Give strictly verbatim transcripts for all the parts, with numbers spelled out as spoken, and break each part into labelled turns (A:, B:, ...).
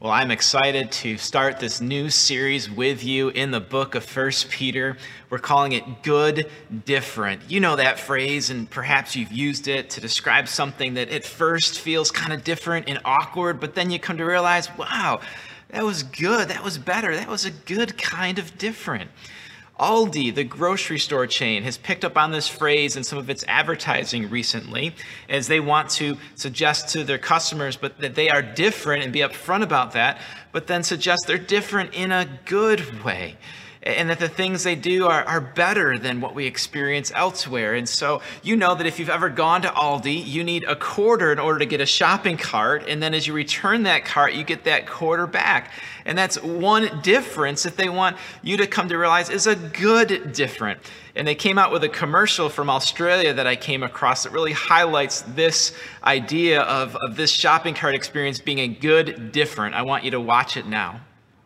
A: Well, I'm excited to start this new series with you in the book of First Peter. We're calling it Good Different. You know that phrase, and perhaps you've used it to describe something that at first feels kind of different and awkward, but then you come to realize, wow, that was good, that was better, that was a good kind of different. Aldi, the grocery store chain, has picked up on this phrase in some of its advertising recently as they want to suggest to their customers but that they are different and be upfront about that, but then suggest they're different in a good way and that the things they do are, are better than what we experience elsewhere. And so you know that if you've ever gone to Aldi, you need a quarter in order to get a shopping cart, and then as you return that cart, you get that quarter back. And that's one difference that they want you to come to realize is a good different. And they came out with a commercial from Australia that I came across that really highlights this idea of, of this shopping cart experience being a good different. I want you to watch it now.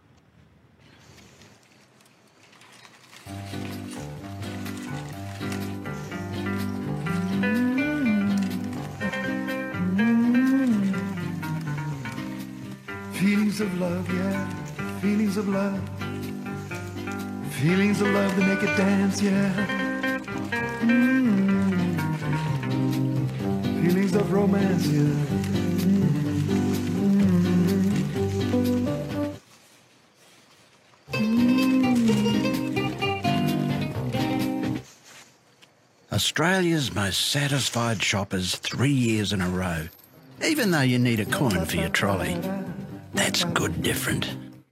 B: Feelings of love, yeah, feelings of love. Feelings of love that make it dance, yeah. Mm. Feelings of romance, yeah. Mm.
C: Australia's most satisfied shoppers three years in a row. Even though you need a coin for your trolley. That's good different.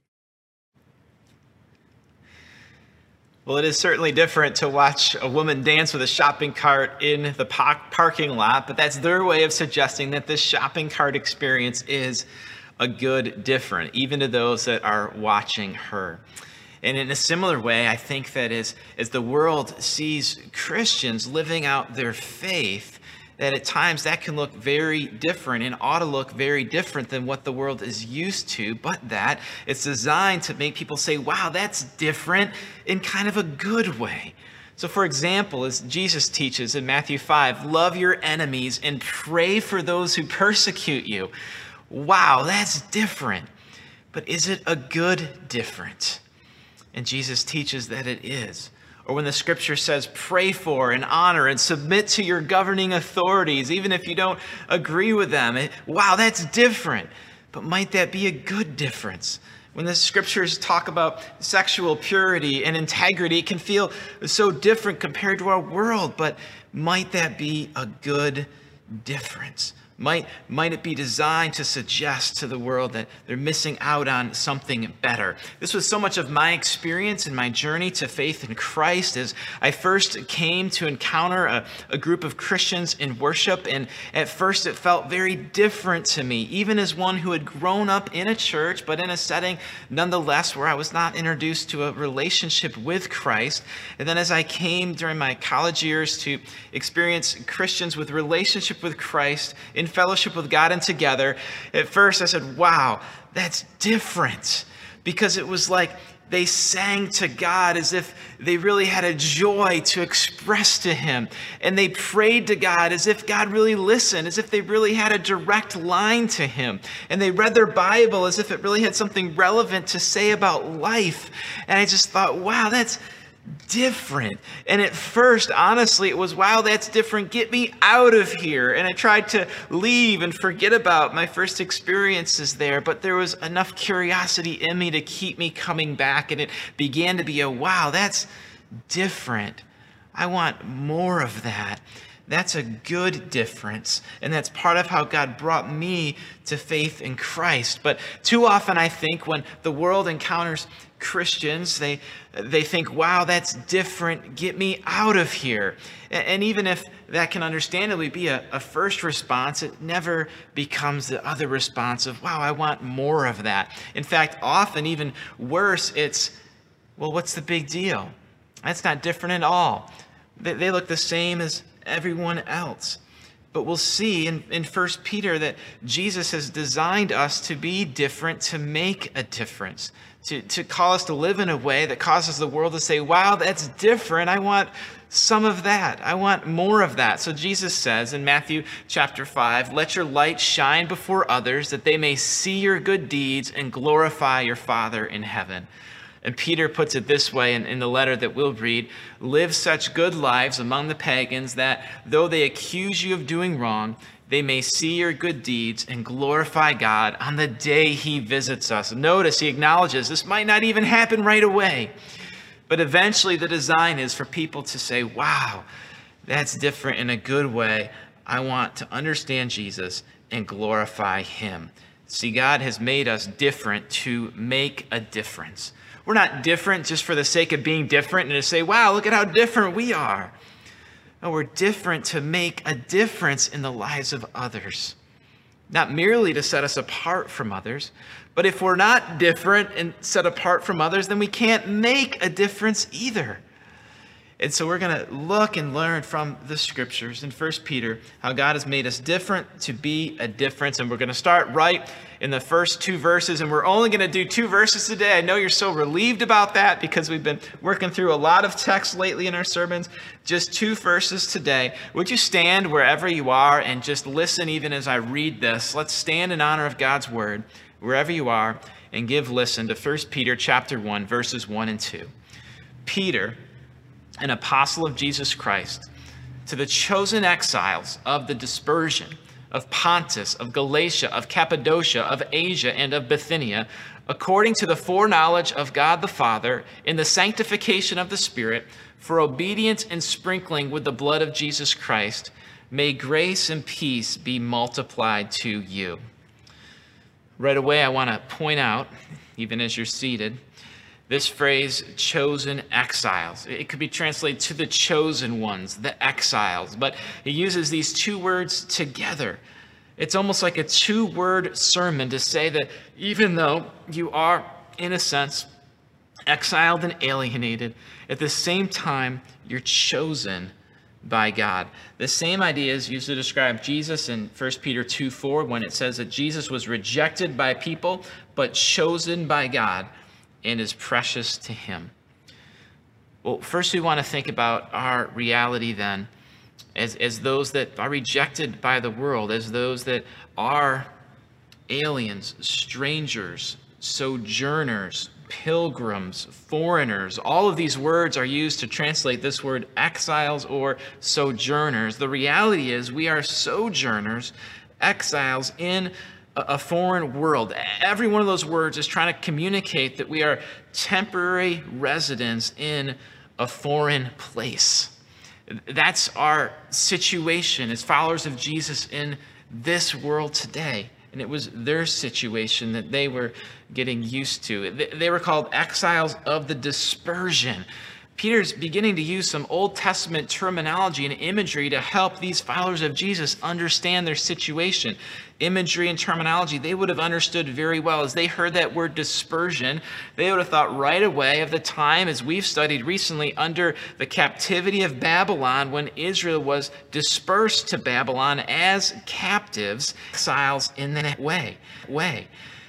A: Well, it is certainly different to watch a woman dance with a shopping cart in the parking lot, but that's their way of suggesting that this shopping cart experience is a good different, even to those that are watching her. And in a similar way, I think that as, as the world sees Christians living out their faith, that at times that can look very different and ought to look very different than what the world is used to, but that it's designed to make people say, wow, that's different in kind of a good way. So for example, as Jesus teaches in Matthew five, love your enemies and pray for those who persecute you. Wow, that's different. But is it a good different? And Jesus teaches that it is. Or when the scripture says, pray for and honor and submit to your governing authorities, even if you don't agree with them. It, wow, that's different. But might that be a good difference? When the scriptures talk about sexual purity and integrity, it can feel so different compared to our world. But might that be a good difference? Might, might it be designed to suggest to the world that they're missing out on something better? This was so much of my experience in my journey to faith in Christ as I first came to encounter a, a group of Christians in worship. And at first it felt very different to me, even as one who had grown up in a church, but in a setting nonetheless where I was not introduced to a relationship with Christ. And then as I came during my college years to experience Christians with relationship with Christ in fellowship with God and together, at first I said, wow, that's different. Because it was like they sang to God as if they really had a joy to express to him. And they prayed to God as if God really listened, as if they really had a direct line to him. And they read their Bible as if it really had something relevant to say about life. And I just thought, wow, that's different. And at first, honestly, it was, wow, that's different. Get me out of here. And I tried to leave and forget about my first experiences there, but there was enough curiosity in me to keep me coming back. And it began to be a, wow, that's different. I want more of that. That's a good difference. And that's part of how God brought me to faith in Christ. But too often, I think, when the world encounters Christians, they they think, wow, that's different. Get me out of here. And, and even if that can understandably be a, a first response, it never becomes the other response of, wow, I want more of that. In fact, often even worse, it's, well, what's the big deal? That's not different at all. They, they look the same as everyone else. But we'll see in, in First Peter that Jesus has designed us to be different, to make a difference, to, to call us to live in a way that causes the world to say, wow, that's different. I want some of that. I want more of that. So Jesus says in Matthew chapter five, let your light shine before others that they may see your good deeds and glorify your Father in heaven. And Peter puts it this way in, in the letter that we'll read, live such good lives among the pagans that though they accuse you of doing wrong, they may see your good deeds and glorify God on the day he visits us. Notice he acknowledges this might not even happen right away, but eventually the design is for people to say, wow, that's different in a good way. I want to understand Jesus and glorify him. See, God has made us different to make a difference. We're not different just for the sake of being different and to say, wow, look at how different we are. No, we're different to make a difference in the lives of others. Not merely to set us apart from others, but if we're not different and set apart from others, then we can't make a difference either. And so we're going to look and learn from the scriptures in First Peter how God has made us different to be a difference. And we're going to start right in the first two verses. And we're only going to do two verses today. I know you're so relieved about that because we've been working through a lot of text lately in our sermons. Just two verses today. Would you stand wherever you are and just listen even as I read this? Let's stand in honor of God's word wherever you are and give listen to First Peter chapter one, verses one and two. Peter, an apostle of Jesus Christ, to the chosen exiles of the dispersion of Pontus, of Galatia, of Cappadocia, of Asia, and of Bithynia, according to the foreknowledge of God the Father, in the sanctification of the Spirit, for obedience and sprinkling with the blood of Jesus Christ, may grace and peace be multiplied to you. Right away, I want to point out, even as you're seated, this phrase, chosen exiles. It could be translated to the chosen ones, the exiles, but he uses these two words together. It's almost like a two-word sermon to say that even though you are, in a sense, exiled and alienated, at the same time, you're chosen by God. The same idea is used to describe Jesus in First Peter two four when it says that Jesus was rejected by people, but chosen by God and is precious to him. Well, first we want to think about our reality then as, as those that are rejected by the world, as those that are aliens, strangers, sojourners, pilgrims, foreigners. All of these words are used to translate this word exiles or sojourners. The reality is we are sojourners, exiles in a foreign world. Every one of those words is trying to communicate that we are temporary residents in a foreign place. That's our situation as followers of Jesus in this world today. And it was their situation that they were getting used to. They were called exiles of the dispersion. Peter's beginning to use some Old Testament terminology and imagery to help these followers of Jesus understand their situation. Imagery and terminology they would have understood very well. As they heard that word dispersion, they would have thought right away of the time, as we've studied recently, under the captivity of Babylon, when Israel was dispersed to Babylon as captives, exiles in that way. way.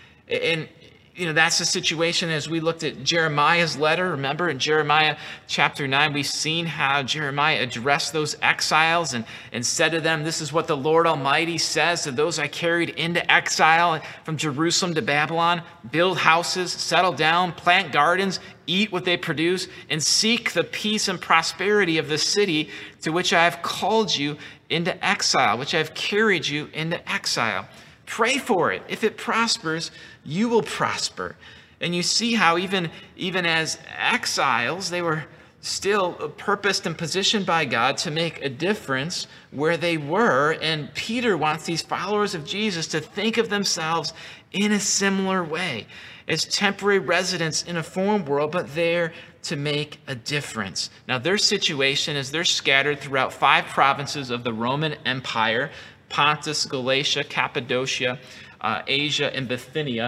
A: And you know, that's the situation as we looked at Jeremiah's letter. Remember in Jeremiah chapter nine, we've seen how Jeremiah addressed those exiles and, and said to them, this is what the Lord Almighty says to those I carried into exile from Jerusalem to Babylon. Build houses, settle down, plant gardens, eat what they produce, and seek the peace and prosperity of the city to which I have called you into exile, which I have carried you into exile. Pray for it. If it prospers, you will prosper. And you see how even, even as exiles, they were still purposed and positioned by God to make a difference where they were. And Peter wants these followers of Jesus to think of themselves in a similar way, as temporary residents in a foreign world, but there to make a difference. Now, their situation is they're scattered throughout five provinces of the Roman Empire: Pontus, Galatia, Cappadocia, uh, Asia, and Bithynia.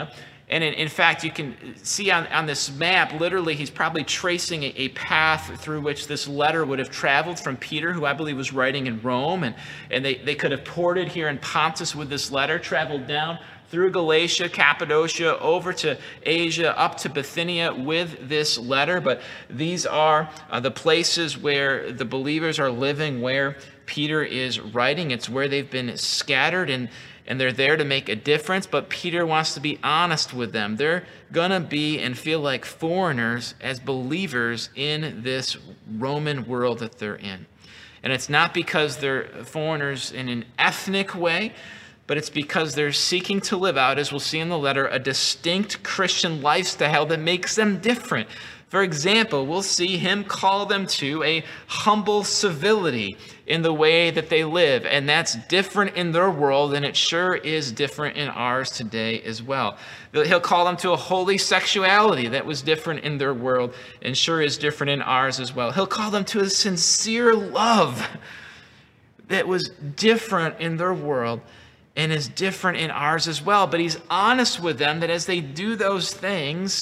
A: And in, in fact, you can see on, on this map, literally, he's probably tracing a, a path through which this letter would have traveled from Peter, who I believe was writing in Rome. And, and they, they could have ported here in Pontus with this letter, traveled down through Galatia, Cappadocia, over to Asia, up to Bithynia with this letter. But these are uh, the places where the believers are living, where Peter is writing. It's where they've been scattered, and, and they're there to make a difference. But Peter wants to be honest with them. They're going to be and feel like foreigners as believers in this Roman world that they're in. And it's not because they're foreigners in an ethnic way, but it's because they're seeking to live out, as we'll see in the letter, a distinct Christian lifestyle that makes them different. For example, we'll see him call them to a humble civility in the way that they live, and that's different in their world, and it sure is different in ours today as well. He'll call them to a holy sexuality that was different in their world, and sure is different in ours as well. He'll call them to a sincere love that was different in their world and is different in ours as well. But he's honest with them that as they do those things,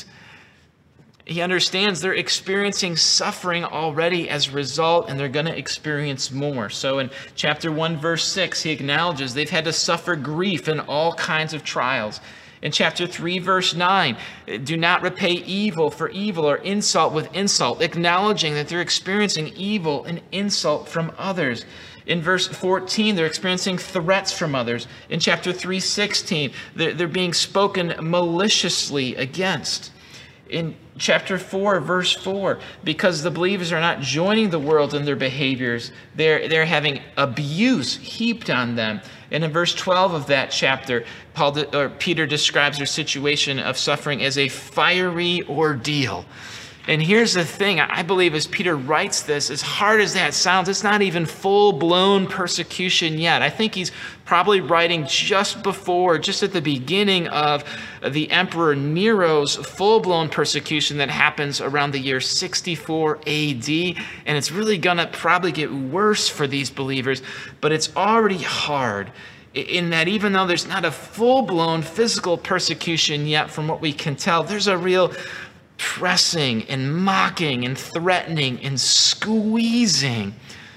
A: he understands they're experiencing suffering already as a result, and they're going to experience more. So in chapter one, verse six, he acknowledges they've had to suffer grief in all kinds of trials. In chapter three, verse nine, do not repay evil for evil or insult with insult, acknowledging that they're experiencing evil and insult from others. In verse fourteen, they're experiencing threats from others. In chapter three sixteen, they're, they're being spoken maliciously against. In chapter four, verse four, because the believers are not joining the world in their behaviors, they're, they're having abuse heaped on them. And in verse twelve of that chapter, Paul or Peter describes their situation of suffering as a fiery ordeal. And here's the thing, I believe as Peter writes this, as hard as that sounds, it's not even full-blown persecution yet. I think he's probably writing just before, just at the beginning of the Emperor Nero's full-blown persecution that happens around the year sixty-four A D. And it's really going to probably get worse for these believers, but it's already hard in that even though there's not a full-blown physical persecution yet, from what we can tell, there's a real pressing and mocking and threatening and squeezing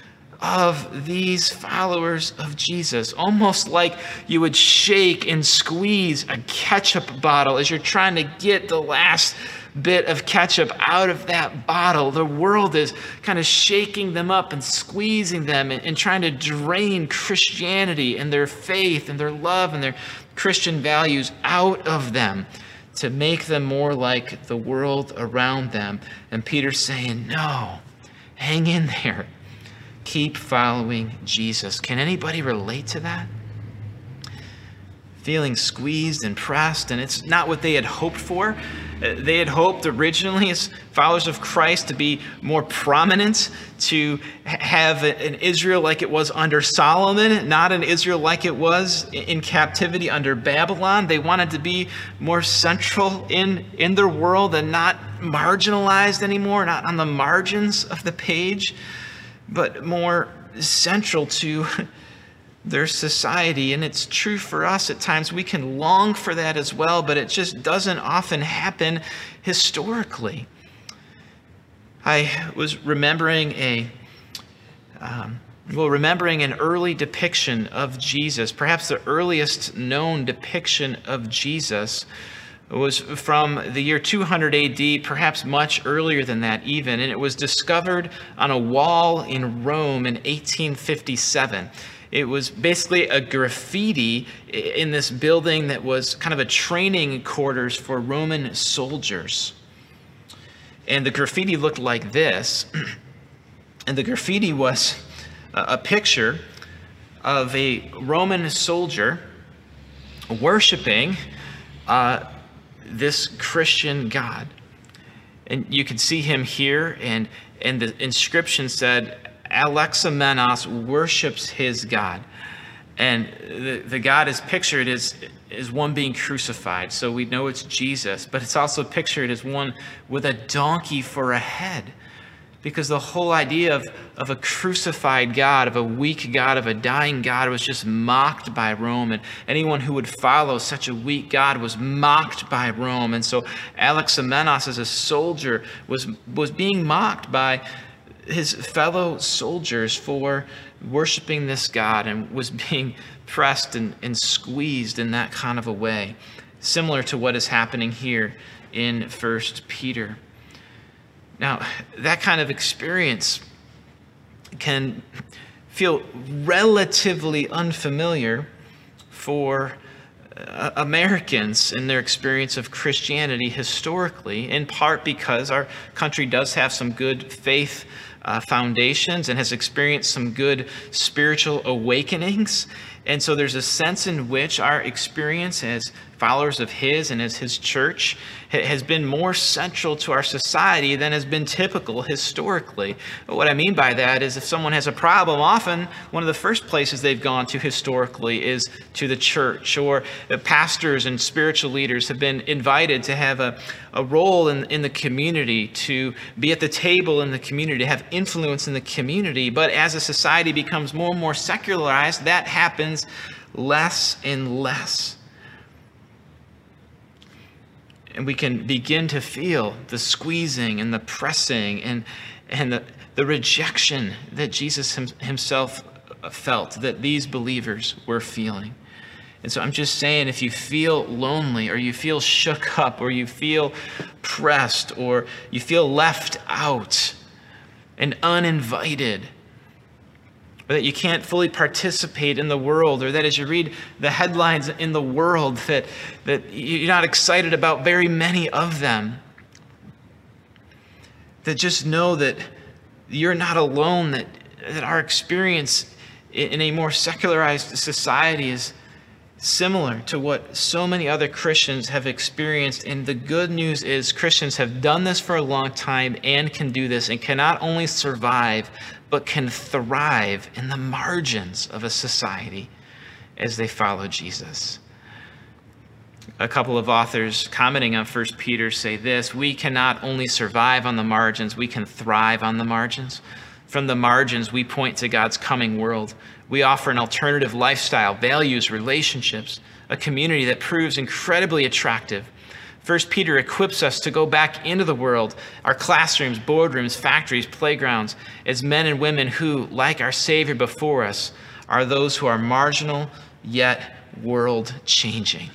A: of these followers of Jesus, almost like you would shake and squeeze a ketchup bottle as you're trying to get the last bit of ketchup out of that bottle. The world is kind of shaking them up and squeezing them and, and trying to drain Christianity and their faith and their love and their Christian values out of them, to make them more like the world around them. And Peter's saying, no, hang in there. Keep following Jesus. Can anybody relate to that? Feeling squeezed and pressed, and it's not what they had hoped for. They had hoped originally as followers of Christ to be more prominent, to have an Israel like it was under Solomon, not an Israel like it was in captivity under Babylon. They wanted to be more central in, in their world and not marginalized anymore, not on the margins of the page, but more central to their society. And it's true for us at times. We can long for that as well, but it just doesn't often happen historically. I was remembering a um, well remembering an early depiction of Jesus. Perhaps the earliest known depiction of Jesus was from the year two hundred A D, perhaps much earlier than that even, and it was discovered on a wall in Rome in eighteen fifty-seven. It was basically a graffiti in this building that was kind of a training quarters for Roman soldiers. And the graffiti looked like this. And the graffiti was a picture of a Roman soldier worshiping uh, this Christian God. And you can see him here, and, and the inscription said, Alexamenos worships his God. And the, the God is pictured as, as one being crucified, so we know it's Jesus, but it's also pictured as one with a donkey for a head. Because the whole idea of, of a crucified God, of a weak God, of a dying God was just mocked by Rome. And anyone who would follow such a weak God was mocked by Rome. And so Alexamenos, as a soldier, was, was being mocked by his fellow soldiers for worshiping this God, and was being pressed and, and squeezed in that kind of a way, similar to what is happening here in First Peter. Now, that kind of experience can feel relatively unfamiliar for uh, Americans in their experience of Christianity historically, in part because our country does have some good faith uh, foundations and has experienced some good spiritual awakenings. And so there's a sense in which our experience as followers of his and as his church has been more central to our society than has been typical historically. What I mean by that is if someone has a problem, often one of the first places they've gone to historically is to the church, or the pastors and spiritual leaders have been invited to have a, a role in, in the community, to be at the table in the community, to have influence in the community. But as a society becomes more and more secularized, that happens less and less. And we can begin to feel the squeezing and the pressing and, and the, the rejection that Jesus him, himself felt, that these believers were feeling. And so I'm just saying, if you feel lonely, or you feel shook up, or you feel pressed, or you feel left out and uninvited, or that you can't fully participate in the world, or that as you read the headlines in the world that, that you're not excited about very many of them, that just know that you're not alone, that, that our experience in a more secularized society is similar to what so many other Christians have experienced. And the good news is Christians have done this for a long time and can do this, and can not only survive, but can thrive in the margins of a society as they follow Jesus. A couple of authors commenting on First Peter say this: we cannot only survive on the margins, we can thrive on the margins. From the margins, we point to God's coming world. We offer an alternative lifestyle, values, relationships, a community that proves incredibly attractive. First Peter equips us to go back into the world, our classrooms, boardrooms, factories, playgrounds, as men and women who, like our Savior before us, are those who are marginal yet world-changing.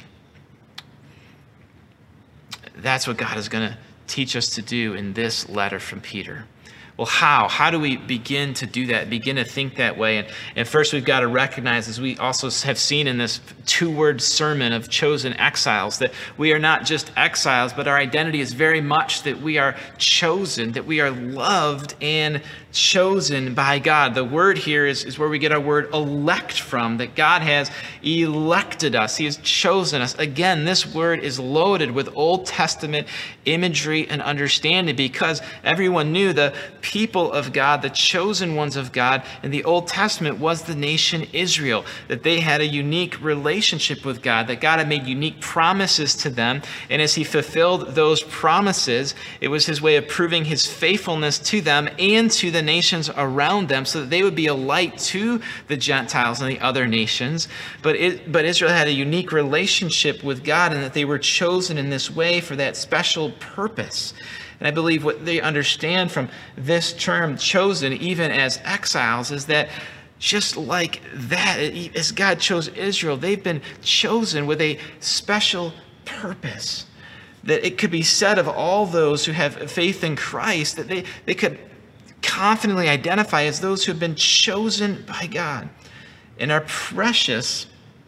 A: That's what God is going to teach us to do in this letter from Peter. Well, how? How do we begin to do that, begin to think that way? And, and first we've got to recognize, as we also have seen in this two-word sermon of chosen exiles, that we are not just exiles, but our identity is very much that we are chosen, that we are loved and chosen by God. The word here is, is where we get our word elect from, that God has elected us. He has chosen us. Again, this word is loaded with Old Testament imagery and understanding, because everyone knew the people of God, the chosen ones of God in the Old Testament was the nation Israel, that they had a unique relationship with God, that God had made unique promises to them. And as he fulfilled those promises, it was his way of proving his faithfulness to them and to the nations around them, so that they would be a light to the Gentiles and the other nations. But it, but Israel had a unique relationship with God, and that they were chosen in this way for that special purpose. And I believe what they understand from this term chosen, even as exiles, is that just like that, as God chose Israel, they've been chosen with a special purpose. That it could be said of all those who have faith in Christ, that they, they could confidently identify as those who have been chosen by God and are precious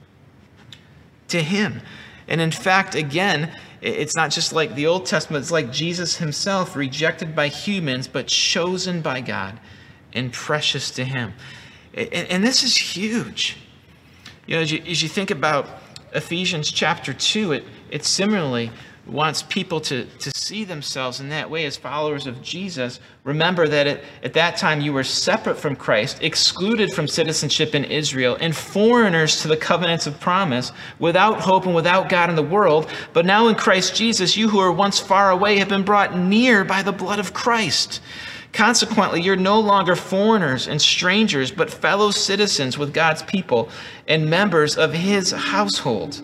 A: to him. And in fact, again, it's not just like the Old Testament, it's like Jesus himself, rejected by humans, but chosen by God and precious to him. And, and this is huge. You know, as you, as you think about Ephesians chapter two, it, it similarly wants people to, to see themselves in that way as followers of Jesus. Remember that at, at that time you were separate from Christ, excluded from citizenship in Israel, and foreigners to the covenants of promise, without hope and without God in the world. But now in Christ Jesus, you who were once far away have been brought near by the blood of Christ. Consequently, you're no longer foreigners and strangers, but fellow citizens with God's people and members of his household.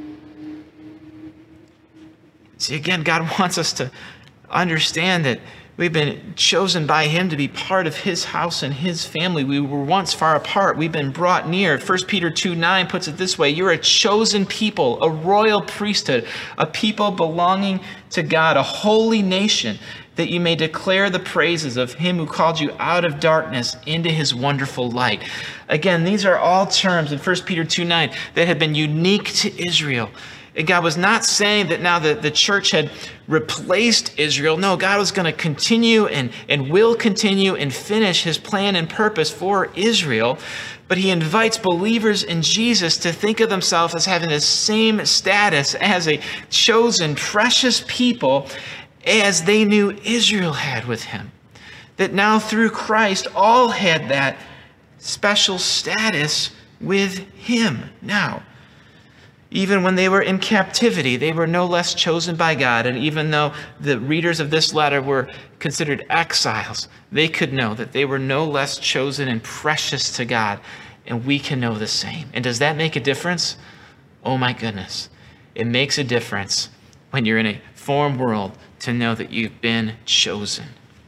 A: See, again, God wants us to understand that we've been chosen by him to be part of his house and his family. We were once far apart. We've been brought near. First Peter two nine puts it this way: you're a chosen people, a royal priesthood, a people belonging to God, a holy nation, that you may declare the praises of him who called you out of darkness into his wonderful light. Again, these are all terms in First Peter two nine that have been unique to Israel. And God was not saying that now that the church had replaced Israel. No, God was going to continue and, and will continue and finish his plan and purpose for Israel. But he invites believers in Jesus to think of themselves as having the same status as a chosen, precious people as they knew Israel had with him. That now through Christ, all had that special status with him now. Even when they were in captivity, they were no less chosen by God. And even though the readers of this letter were considered exiles, they could know that they were no less chosen and precious to God. And we can know the same. And does that make a difference? Oh my goodness. It makes a difference when you're in a foreign world to know that you've been chosen.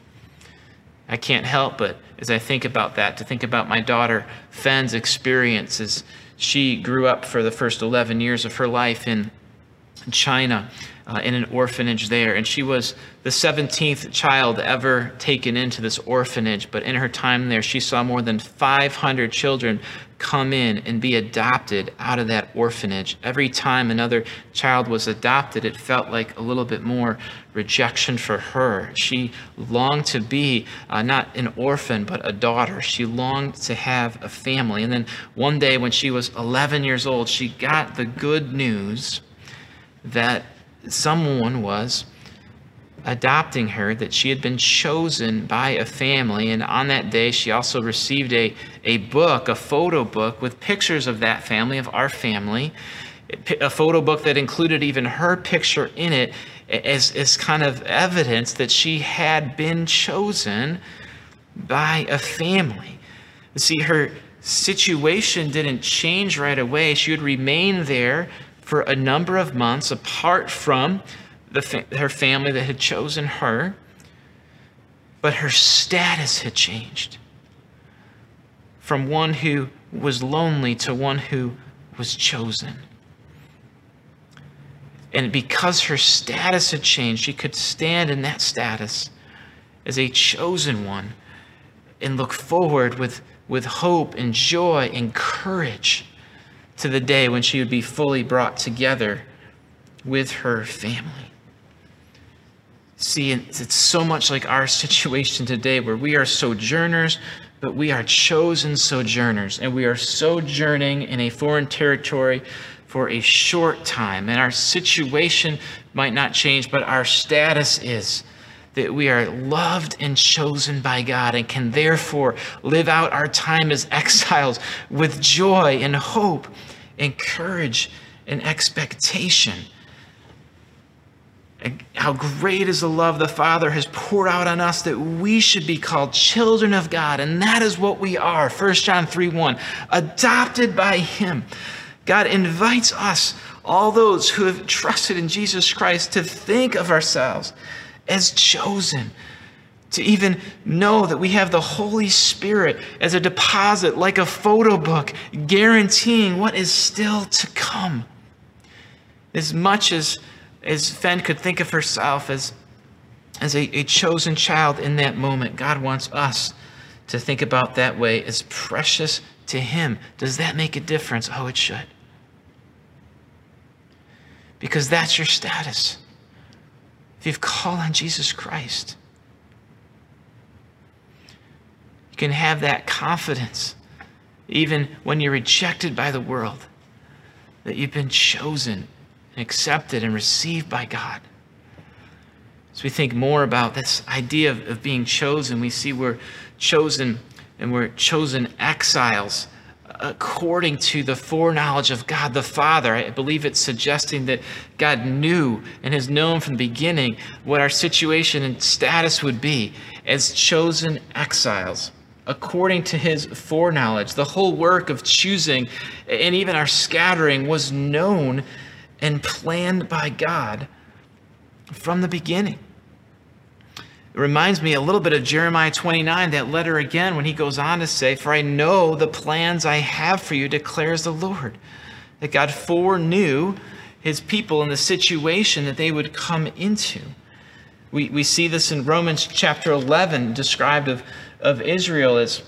A: I can't help but, as I think about that, to think about my daughter Fenn's experiences. She grew up for the first eleven years of her life in China, uh, in an orphanage there. And she was the seventeenth child ever taken into this orphanage. But in her time there, she saw more than five hundred children come in and be adopted out of that orphanage. Every time another child was adopted, it felt like a little bit more rejection for her. She longed to be uh, not an orphan, but a daughter. She longed to have a family. And then one day when she was eleven years old, she got the good news that someone was adopting her, that she had been chosen by a family. And on that day, she also received a, a book, a photo book with pictures of that family, of our family, a photo book that included even her picture in it as, as kind of evidence that she had been chosen by a family. See, her situation didn't change right away. She would remain there for a number of months apart from the fa- her family that had chosen her, but her status had changed from one who was lonely to one who was chosen. And because her status had changed, she could stand in that status as a chosen one and look forward with, with hope and joy and courage to the day when she would be fully brought together with her family. See, it's so much like our situation today where we are sojourners, but we are chosen sojourners, and we are sojourning in a foreign territory for a short time. And our situation might not change, but our status is that we are loved and chosen by God and can therefore live out our time as exiles with joy and hope and courage and expectation. How great is the love the Father has poured out on us that we should be called children of God. And that is what we are. First John three one, adopted by him. God invites us, all those who have trusted in Jesus Christ, to think of ourselves as chosen, to even know that we have the Holy Spirit as a deposit, like a photo book, guaranteeing what is still to come. As much as As Fenn could think of herself as, as a, a chosen child in that moment, God wants us to think about that way as precious to him. Does that make a difference? Oh, it should. Because that's your status. If you've called on Jesus Christ, you can have that confidence, even when you're rejected by the world, that you've been chosen and accepted and received by God. As we think more about this idea of, of being chosen, we see we're chosen and we're chosen exiles according to the foreknowledge of God the Father. I believe it's suggesting that God knew and has known from the beginning what our situation and status would be. as chosen exiles, according to his foreknowledge. The whole work of choosing and even our scattering was known and planned by God from the beginning. It reminds me a little bit of Jeremiah twenty-nine, that letter again, when he goes on to say, "For I know the plans I have for you, declares the Lord." That God foreknew his people in the situation that they would come into. We, we see this in Romans chapter eleven, described of, of Israel as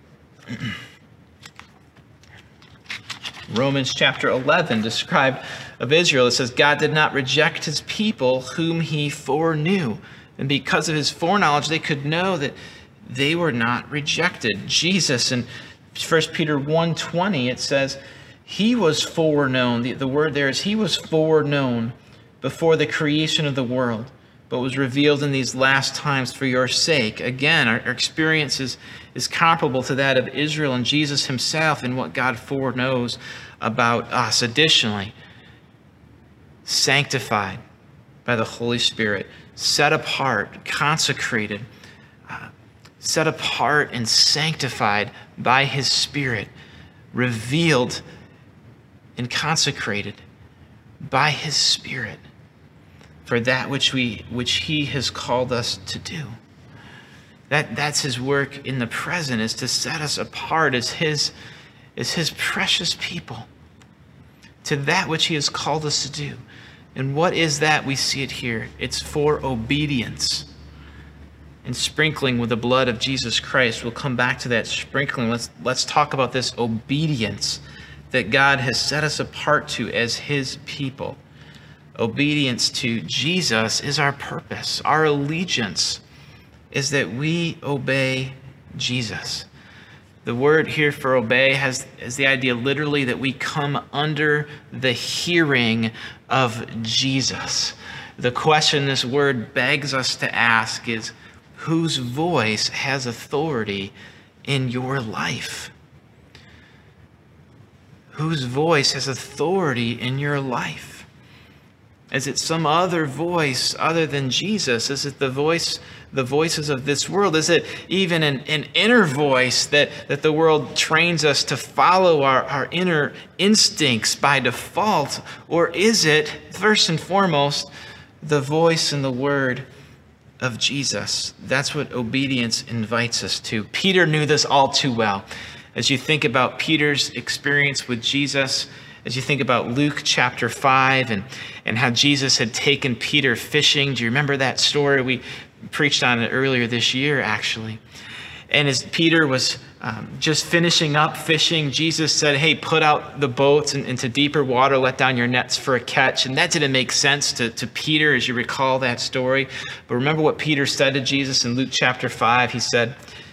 A: Romans chapter eleven, described of Israel. It says, God did not reject his people whom he foreknew. And because of his foreknowledge, they could know that they were not rejected. Jesus, in First Peter one twenty, it says, he was foreknown. The, the word there is he was foreknown before the creation of the world, but was revealed in these last times for your sake. Again, our, our experience is, is comparable to that of Israel and Jesus himself and what God foreknows about us. Additionally, sanctified by the Holy Spirit, set apart, consecrated, uh, set apart and sanctified by his Spirit, revealed and consecrated by his Spirit for that which we which he has called us to do. That that's his work in the present, is to set us apart as his as his precious people to that which he has called us to do. And what is that? We see it here. It's for obedience and sprinkling with the blood of Jesus Christ. We'll come back to that sprinkling. Let's let's talk about this obedience that God has set us apart to as his people. Obedience to Jesus is our purpose. Our allegiance is that we obey Jesus. The word here for obey has, has the idea literally that we come under the hearing of Jesus. The question this word begs us to ask is, whose voice has authority in your life? Whose voice has authority in your life? Is it some other voice other than Jesus? Is it the voice, the voices of this world? Is it even an, an inner voice that, that the world trains us to follow our, our inner instincts by default? Or is it, first and foremost, the voice and the word of Jesus? That's what obedience invites us to. Peter knew this all too well. As you think about Peter's experience with Jesus, as you think about Luke chapter five and, and how Jesus had taken Peter fishing. Do you remember that story? We preached on it earlier this year, actually. And as Peter was um, just finishing up fishing, Jesus said, hey, put out the boats and, into deeper water, let down your nets for a catch. And that didn't make sense to, to Peter, as you recall that story. But remember what Peter said to Jesus in Luke chapter five. He said,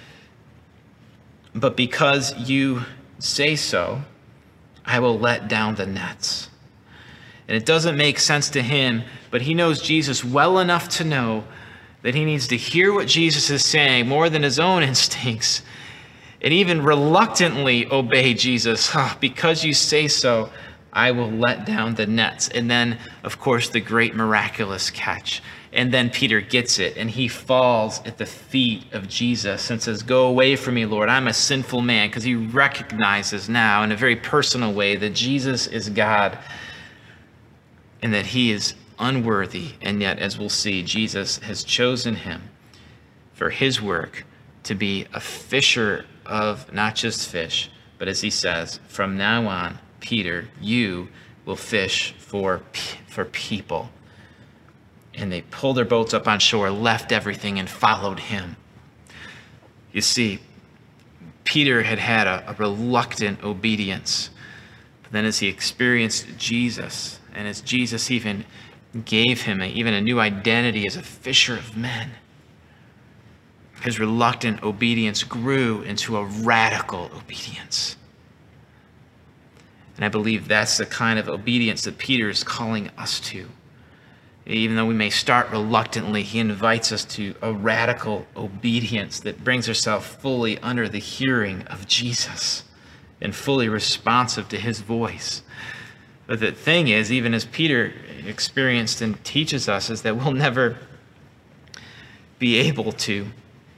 A: but because you say so, I will let down the nets. And it doesn't make sense to him, but he knows Jesus well enough to know that he needs to hear what Jesus is saying more than his own instincts, and even reluctantly obey Jesus. Oh, because you say so, I will let down the nets. And then, of course, the great miraculous catch. And then Peter gets it, and he falls at the feet of Jesus and says, go away from me, Lord, I'm a sinful man, because he recognizes now in a very personal way that Jesus is God and that he is unworthy. And yet, as we'll see, Jesus has chosen him for his work to be a fisher of not just fish, but as he says, from now on, Peter, you will fish for, for people. And they pulled their boats up on shore, left everything, and followed him. You see, Peter had had a, a reluctant obedience. But then as he experienced Jesus, and as Jesus even gave him a, even a new identity as a fisher of men, his reluctant obedience grew into a radical obedience. And I believe that's the kind of obedience that Peter is calling us to. Even though we may start reluctantly, he invites us to a radical obedience that brings ourselves fully under the hearing of Jesus and fully responsive to his voice. But the thing is, even as Peter experienced and teaches us, is that we'll never be able to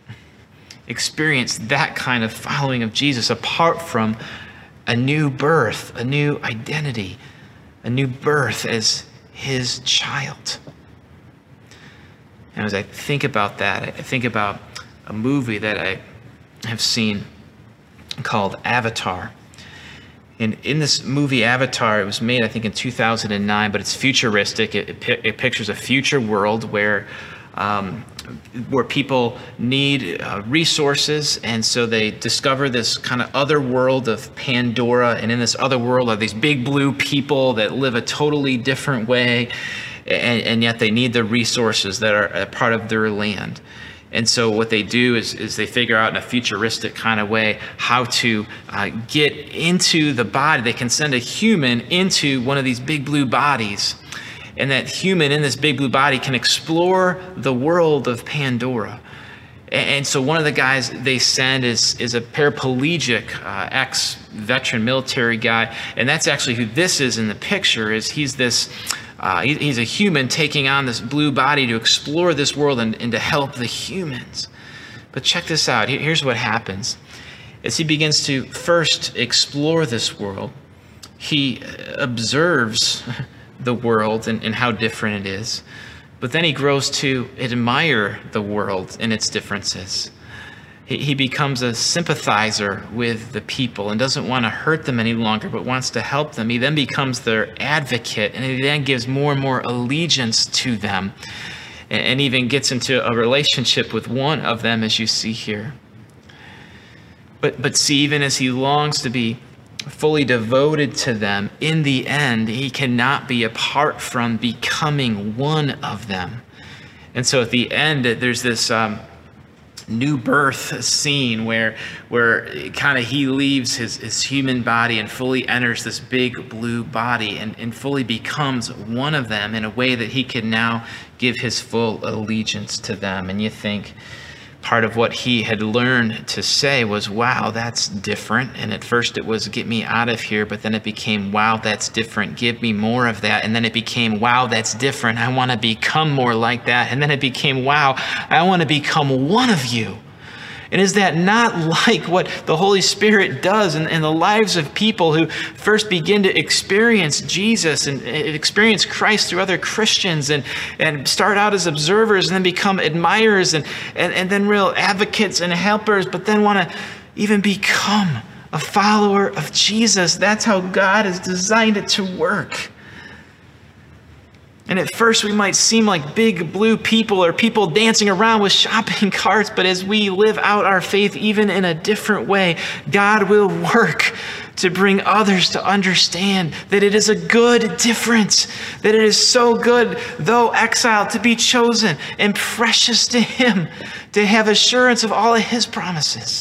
A: experience that kind of following of Jesus apart from a new birth, a new identity, a new birth as his child. And as I think about that, I think about a movie that I have seen called Avatar. And in this movie Avatar, it was made, I think, in two thousand nine, but it's futuristic. It, it, it pictures a future world where um, where people need uh, resources, and so they discover this kind of other world of Pandora, and in this other world are these big blue people that live a totally different way, and, and yet they need the resources that are a part of their land. And so what they do is, is they figure out in a futuristic kind of way how to uh, get into the body. They can send a human into one of these big blue bodies, and that human in this big blue body can explore the world of Pandora. And so one of the guys they send is, is a paraplegic uh, ex-veteran military guy, and that's actually who this is in the picture. Is he's this, uh, he, he's a human taking on this blue body to explore this world and, and to help the humans. But check this out. Here's what happens. As he begins to first explore this world, he observes the world and, and how different it is. But then he grows to admire the world and its differences. He, he becomes a sympathizer with the people and doesn't want to hurt them any longer, but wants to help them. He then becomes their advocate, and he then gives more and more allegiance to them, and, and even gets into a relationship with one of them, as you see here. But, but see, even as he longs to be fully devoted to them, in the end, he cannot be apart from becoming one of them. And so at the end, there's this um, new birth scene where, where kind of he leaves his, his human body and fully enters this big blue body and, and fully becomes one of them in a way that he can now give his full allegiance to them. And you think, part of what he had learned to say was, wow, that's different. And at first it was, get me out of here. But then it became, wow, that's different. Give me more of that. And then it became, wow, that's different. I want to become more like that. And then it became, wow, I want to become one of you. And is that not like what the Holy Spirit does in, in the lives of people who first begin to experience Jesus and experience Christ through other Christians and, and start out as observers and then become admirers and, and, and then real advocates and helpers, but then want to even become a follower of Jesus? That's how God has designed it to work. And at first we might seem like big blue people or people dancing around with shopping carts, but as we live out our faith even in a different way, God will work to bring others to understand that it is a good difference, that it is so good, though exiled, to be chosen and precious to him, to have assurance of all of his promises.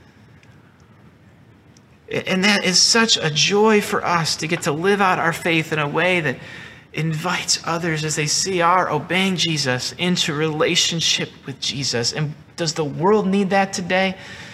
A: And that is such a joy for us to get to live out our faith in a way that invites others as they see our obeying Jesus into relationship with Jesus. And does the world need that today?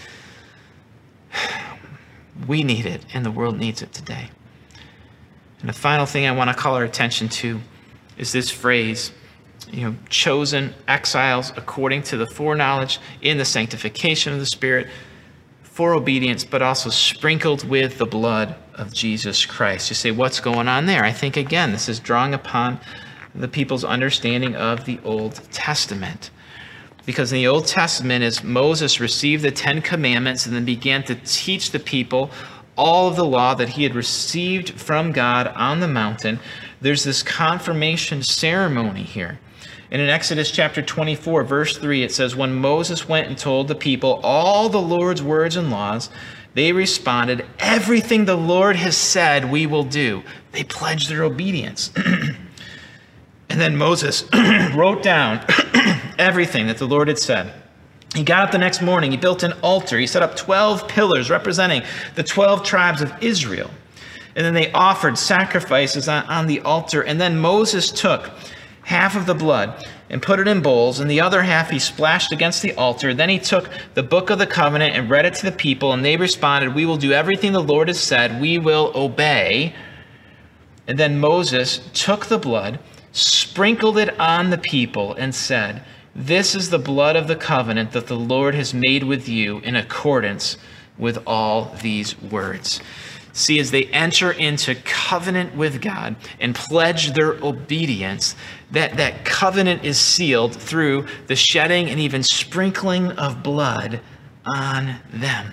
A: We need it, and the world needs it today. And the final thing I want to call our attention to is this phrase, you know, chosen exiles according to the foreknowledge in the sanctification of the Spirit for obedience, but also sprinkled with the blood of Jesus Christ. You say, what's going on there? I think, again, this is drawing upon the people's understanding of the Old Testament. Because in the Old Testament, as Moses received the Ten Commandments and then began to teach the people all of the law that he had received from God on the mountain, there's this confirmation ceremony here. And in Exodus chapter twenty-four, verse three, it says, when Moses went and told the people all the Lord's words and laws, they responded, everything the Lord has said we will do. They pledged their obedience. And then Moses wrote down everything that the Lord had said. He got up the next morning. He built an altar. He set up twelve pillars representing the twelve tribes of Israel. And then they offered sacrifices on, on the altar. And then Moses took half of the blood and put it in bowls, and the other half he splashed against the altar. Then he took the book of the covenant and read it to the people, and they responded, we will do everything the Lord has said. We will obey. And then Moses took the blood, sprinkled it on the people, and said, This is the blood of the covenant that the Lord has made with you in accordance with all these words. See, as they enter into covenant with God and pledge their obedience, that, that covenant is sealed through the shedding and even sprinkling of blood on them.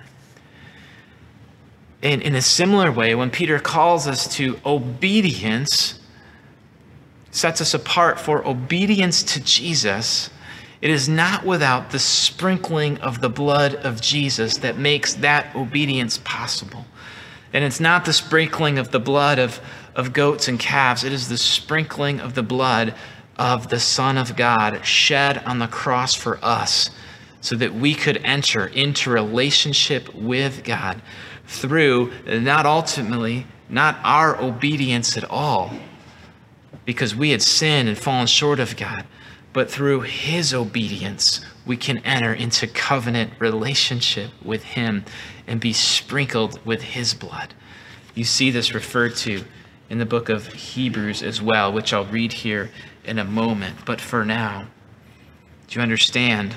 A: And in a similar way, when Peter calls us to obedience, sets us apart for obedience to Jesus, it is not without the sprinkling of the blood of Jesus that makes that obedience possible. And it's not the sprinkling of the blood of, of goats and calves. It is the sprinkling of the blood of the Son of God shed on the cross for us so that we could enter into relationship with God through not ultimately, not our obedience at all, because we had sinned and fallen short of God, but through his obedience, we can enter into covenant relationship with him and be sprinkled with his blood. You see this referred to in the book of Hebrews as well, which I'll read here in a moment. But for now, do you understand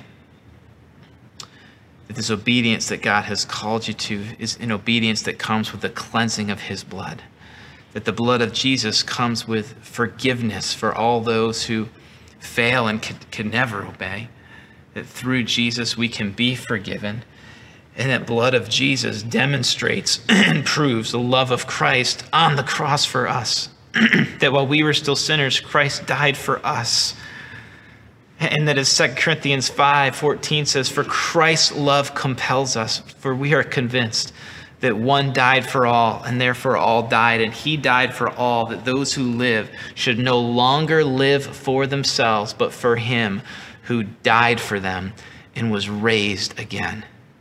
A: that this obedience that God has called you to is an obedience that comes with the cleansing of his blood? That the blood of Jesus comes with forgiveness for all those who fail and can, can never obey. That through Jesus we can be forgiven. And that blood of Jesus demonstrates and proves the love of Christ on the cross for us. That while we were still sinners, Christ died for us. And that as Second Corinthians five fourteen says, for Christ's love compels us, for we are convinced that one died for all, and therefore all died, and he died for all, that those who live should no longer live for themselves, but for him who died for them and was raised again.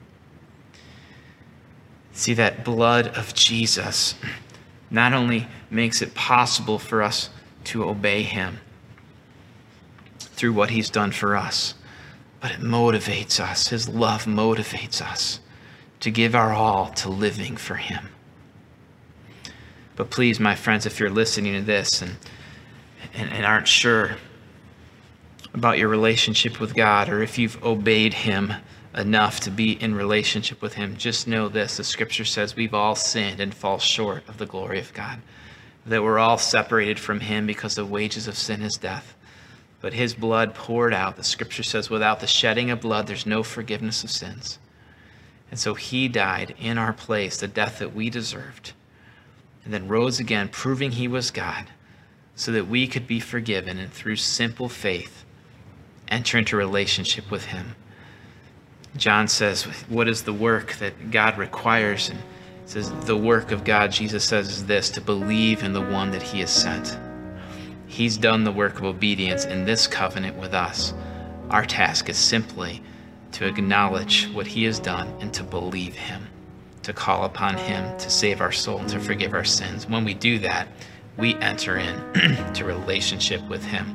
A: See, that blood of Jesus not only makes it possible for us to obey him through what he's done for us, but it motivates us. His love motivates us to give our all to living for him. But please, my friends, if you're listening to this and, and, and aren't sure about your relationship with God, or if you've obeyed him enough to be in relationship with him, just know this: the scripture says we've all sinned and fall short of the glory of God, that we're all separated from him because the wages of sin is death. But his blood poured out, the scripture says, without the shedding of blood, there's no forgiveness of sins. And so he died in our place, the death that we deserved, and then rose again, proving he was God, so that we could be forgiven and through simple faith enter into relationship with him. John says, what is the work that God requires? And it says, the work of God, Jesus says, is this: to believe in the one that he has sent. He's done the work of obedience in this covenant with us. Our task is simply to acknowledge what he has done and to believe him, to call upon him to save our soul and to forgive our sins. When we do that, we enter into relationship with him.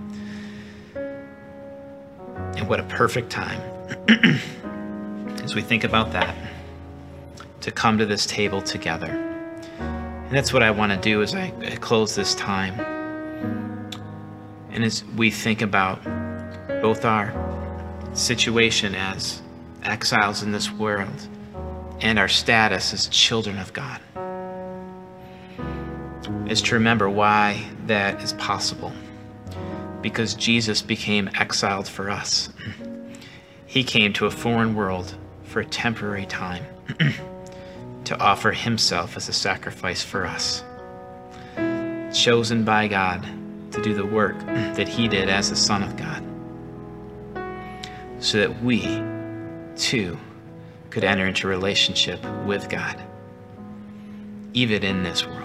A: And what a perfect time, as we think about that, to come to this table together. And that's what I want to do as I close this time. And as we think about both our situation as exiles in this world and our status as children of God, is to remember why that is possible. Because Jesus became exiled for us. He came to a foreign world for a temporary time to offer himself as a sacrifice for us, chosen by God to do the work that he did as the Son of God, so that we too could enter into relationship with God, even in this world.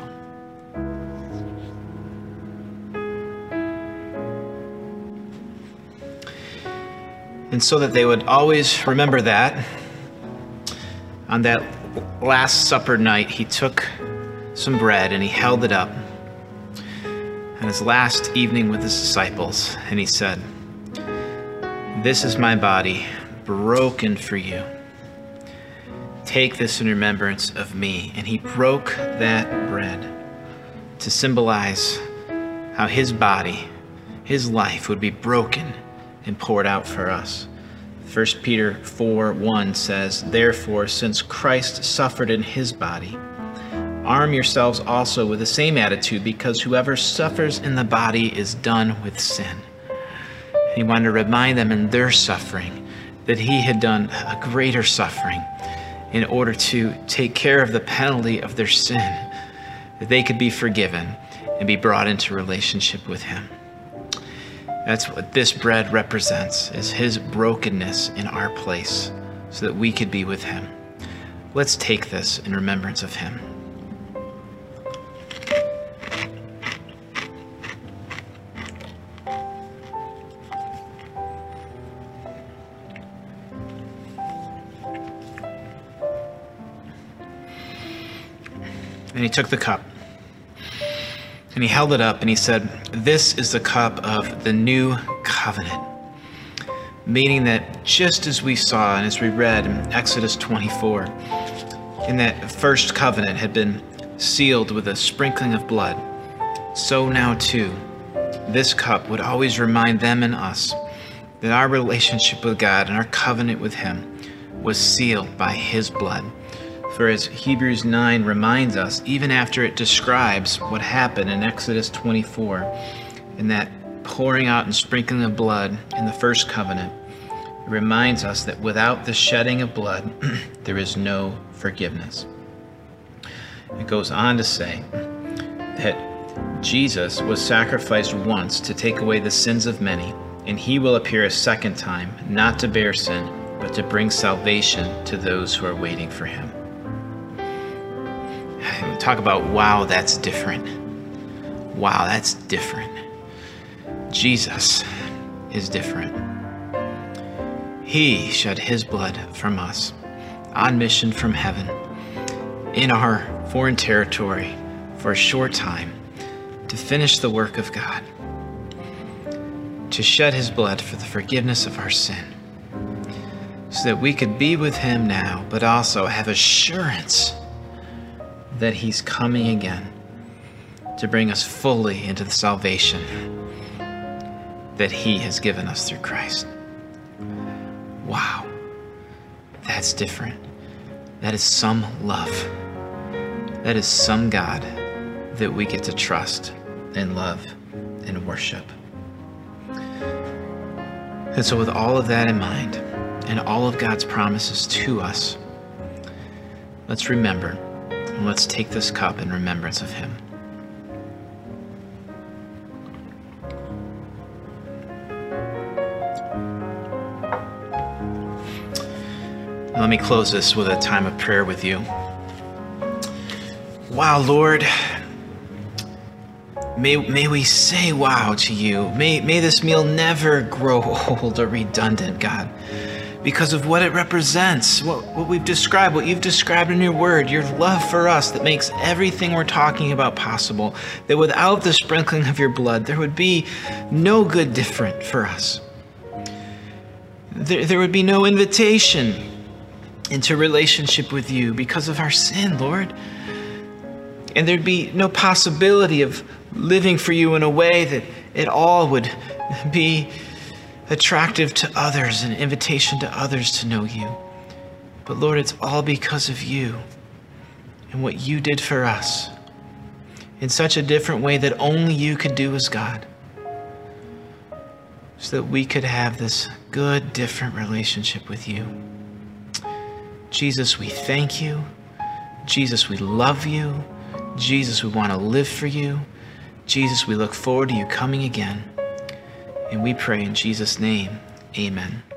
A: And so that they would always remember that, on that Last Supper night, he took some bread and he held it up on his last evening with his disciples, and he said, "This is my body, broken for you. Take this in remembrance of me." And he broke that bread to symbolize how his body, his life would be broken and poured out for us. First Peter four one says, "Therefore, since Christ suffered in his body, arm yourselves also with the same attitude, because whoever suffers in the body is done with sin." And he wanted to remind them in their suffering that he had done a greater suffering in order to take care of the penalty of their sin, that they could be forgiven and be brought into relationship with him. That's what this bread represents, is his brokenness in our place so that we could be with him. Let's take this in remembrance of him. And he took the cup, and he held it up, and he said, "This is the cup of the new covenant." Meaning that just as we saw and as we read in Exodus twenty-four, in that first covenant had been sealed with a sprinkling of blood, so now too, this cup would always remind them and us that our relationship with God and our covenant with him was sealed by his blood. For as Hebrews nine reminds us, even after it describes what happened in Exodus twenty-four, in that pouring out and sprinkling of blood in the first covenant, it reminds us that without the shedding of blood, there is no forgiveness. It goes on to say that Jesus was sacrificed once to take away the sins of many, and he will appear a second time, not to bear sin, but to bring salvation to those who are waiting for him. Talk about, wow, that's different. Wow, that's different. Jesus is different. He shed his blood from us on mission from heaven in our foreign territory for a short time to finish the work of God, to shed his blood for the forgiveness of our sin, so that we could be with him now, but also have assurance that he's coming again to bring us fully into the salvation that he has given us through Christ. Wow, that's different. That is some love. That is some God that we get to trust and love and worship. And so with all of that in mind and all of God's promises to us, let's remember. And let's take this cup in remembrance of him. Let me close this with a time of prayer with you. Wow, Lord, may, may we say wow to you. May, may this meal never grow old or redundant, God, because of what it represents, what, what we've described, what you've described in your word, your love for us that makes everything we're talking about possible, that without the sprinkling of your blood, there would be no good different for us. There, there would be no invitation into relationship with you because of our sin, Lord. And there'd be no possibility of living for you in a way that it all would be attractive to others, an invitation to others to know you. But Lord, it's all because of you and what you did for us in such a different way that only you could do as God, so that we could have this good, different relationship with you. Jesus, we thank you. Jesus, we love you. Jesus, we want to live for you. Jesus, we look forward to you coming again. And we pray in Jesus' name, amen.